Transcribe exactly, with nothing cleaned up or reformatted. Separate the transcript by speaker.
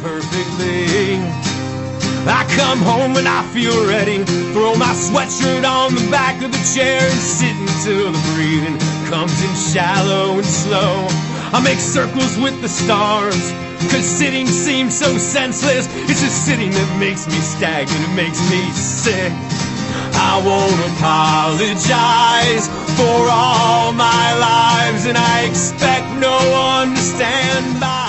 Speaker 1: perfectly. I come home and I feel ready, throw my sweatshirt on the back of the chair and sit until the breathing comes in shallow and slow. I make circles with the stars, cause sitting seems so senseless. It's just sitting that makes me stagnant, it makes me sick. I won't apologize for all my lives, and I expect no one to stand by.